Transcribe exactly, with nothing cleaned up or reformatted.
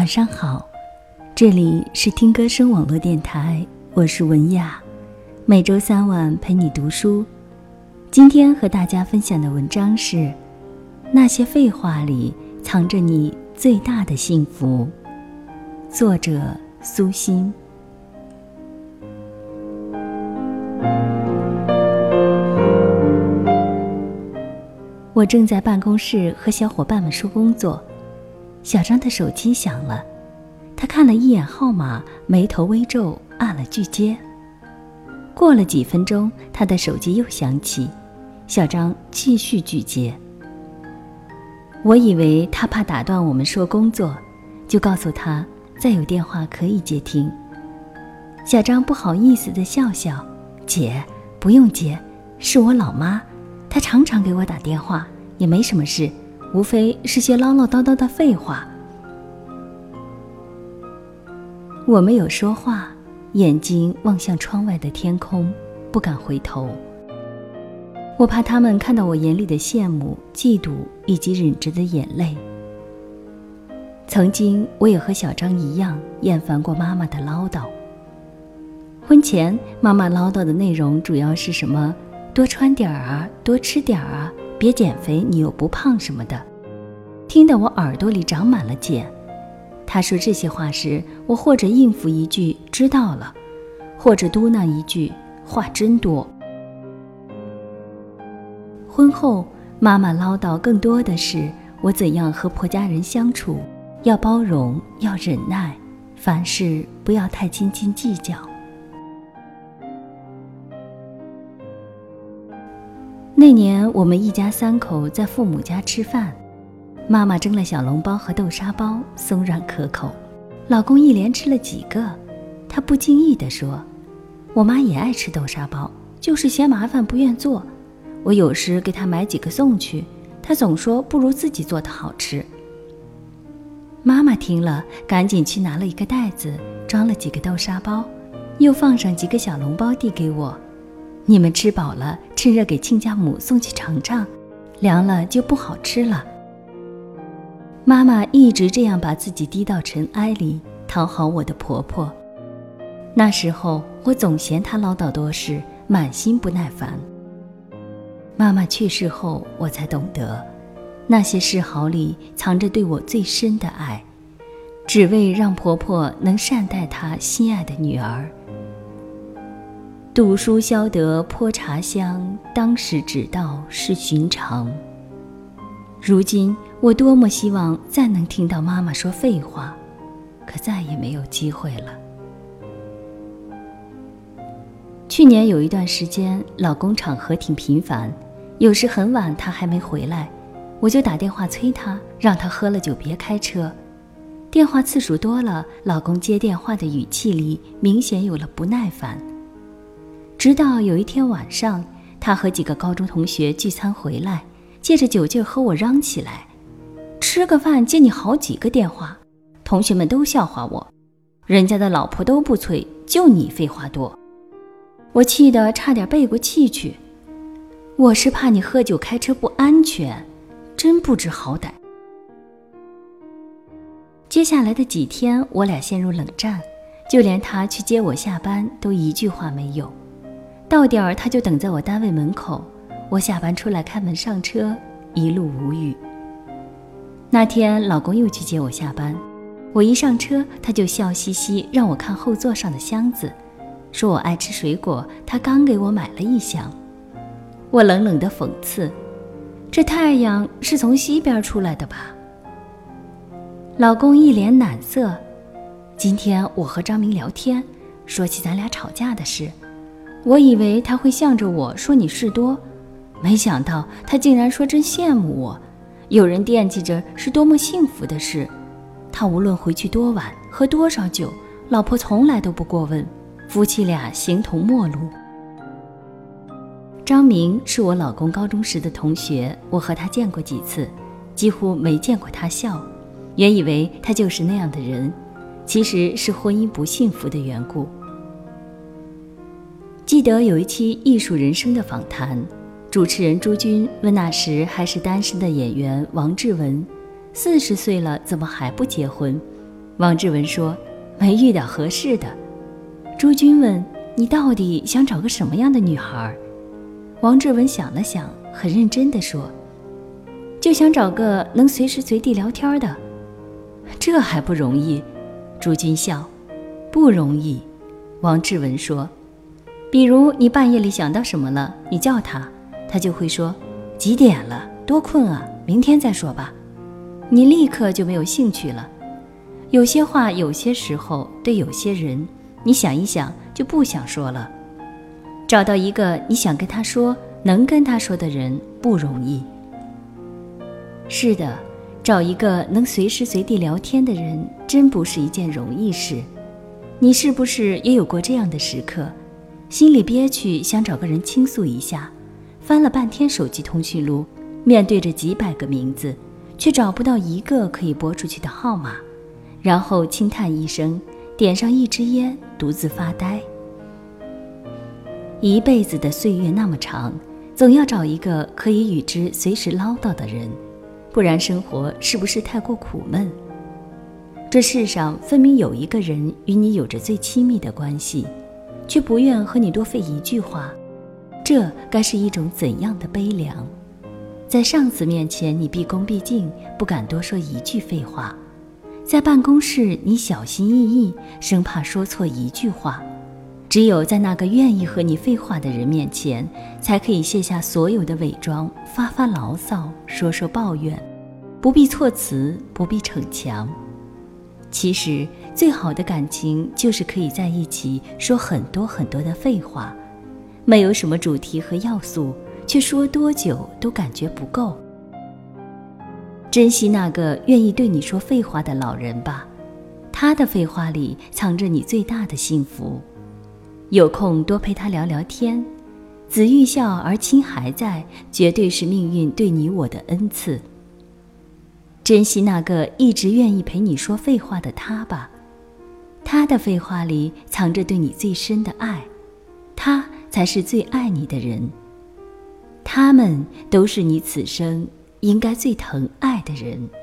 晚上好，这里是听歌声网络电台，我是文雅，每周三晚陪你读书。今天和大家分享的文章是那些废话里藏着你最大的幸福，作者苏欣。我正在办公室和小伙伴们说工作，小张的手机响了，他看了一眼号码，眉头微皱，按了拒接。过了几分钟，他的手机又响起，小张继续拒接。我以为他怕打断我们说工作，就告诉他再有电话可以接听。小张不好意思地笑笑，姐，不用接，是我老妈，她常常给我打电话，也没什么事，无非是些唠唠叨叨的废话。我没有说话，眼睛望向窗外的天空，不敢回头。我怕他们看到我眼里的羡慕、嫉妒以及忍着的眼泪。曾经我也和小张一样厌烦过妈妈的唠叨。婚前妈妈唠叨的内容主要是什么多穿点儿啊，多吃点儿啊，别减肥你又不胖什么的，听得我耳朵里长满了茧。她说这些话时，我或者应付一句知道了，或者嘟囔一句话真多。婚后妈妈唠叨更多的是我怎样和婆家人相处，要包容，要忍耐，凡事不要太斤斤计较。那年我们一家三口在父母家吃饭，妈妈蒸了小笼包和豆沙包，松软可口，老公一连吃了几个。他不经意地说，我妈也爱吃豆沙包，就是嫌麻烦不愿做，我有时给她买几个送去，她总说不如自己做的好吃。妈妈听了，赶紧去拿了一个袋子，装了几个豆沙包，又放上几个小笼包递给我，你们吃饱了，趁热给亲家母送去尝尝，凉了就不好吃了。妈妈一直这样把自己低到尘埃里，讨好我的婆婆。那时候我总嫌她唠叨多事，满心不耐烦。妈妈去世后，我才懂得，那些示好里藏着对我最深的爱，只为让婆婆能善待她心爱的女儿。读书消得泼茶香，当时只道是寻常。如今我多么希望再能听到妈妈说废话，可再也没有机会了。去年有一段时间，老公场合挺频繁，有时很晚他还没回来，我就打电话催他，让他喝了酒别开车。电话次数多了，老公接电话的语气里明显有了不耐烦。直到有一天晚上，他和几个高中同学聚餐回来，借着酒劲和我嚷起来，吃个饭接你好几个电话，同学们都笑话我，人家的老婆都不催，就你废话多。我气得差点背过气去，我是怕你喝酒开车不安全，真不知好歹。接下来的几天我俩陷入冷战，就连他去接我下班都一句话没有，到点儿他就等在我单位门口，我下班出来开门上车，一路无语。那天老公又去接我下班，我一上车他就笑嘻嘻让我看后座上的箱子，说我爱吃水果，他刚给我买了一箱。我冷冷地讽刺，这太阳是从西边出来的吧？老公一脸难色，今天我和张明聊天，说起咱俩吵架的事，我以为他会向着我说你事多，没想到他竟然说真羡慕我，有人惦记着是多么幸福的事。他无论回去多晚，喝多少酒，老婆从来都不过问，夫妻俩形同陌路。张明是我老公高中时的同学，我和他见过几次，几乎没见过他笑，原以为他就是那样的人，其实是婚姻不幸福的缘故。记得有一期《艺术人生》的访谈，主持人朱军问那时还是单身的演员王志文，四十岁了怎么还不结婚？ 王志文说：没遇到合适的。朱军问：你到底想找个什么样的女孩？王志文想了想，很认真地说：就想找个能随时随地聊天的。这还不容易？朱军笑：不容易。王志文说：比如你半夜里想到什么了，你叫他，他就会说：几点了？多困啊，明天再说吧。你立刻就没有兴趣了。有些话有些时候对有些人，你想一想就不想说了。找到一个你想跟他说能跟他说的人不容易。是的，找一个能随时随地聊天的人真不是一件容易事。你是不是也有过这样的时刻，心里憋屈，想找个人倾诉一下，翻了半天手机通讯录，面对着几百个名字，却找不到一个可以拨出去的号码，然后轻叹一声，点上一支烟，独自发呆。一辈子的岁月那么长，总要找一个可以与之随时唠叨的人，不然生活是不是太过苦闷？这世上分明有一个人与你有着最亲密的关系，却不愿和你多费一句话，这该是一种怎样的悲凉？在上司面前你毕恭毕敬，不敢多说一句废话，在办公室你小心翼翼，生怕说错一句话，只有在那个愿意和你废话的人面前，才可以卸下所有的伪装，发发牢骚，说说抱怨，不必措辞，不必逞强。其实最好的感情就是可以在一起说很多很多的废话，没有什么主题和要素，却说多久都感觉不够。珍惜那个愿意对你说废话的老人吧，他的废话里藏着你最大的幸福。有空多陪他聊聊天，子欲孝而亲还在，绝对是命运对你我的恩赐。珍惜那个一直愿意陪你说废话的他吧，他的废话里藏着对你最深的爱，他才是最爱你的人。他们都是你此生应该最疼爱的人。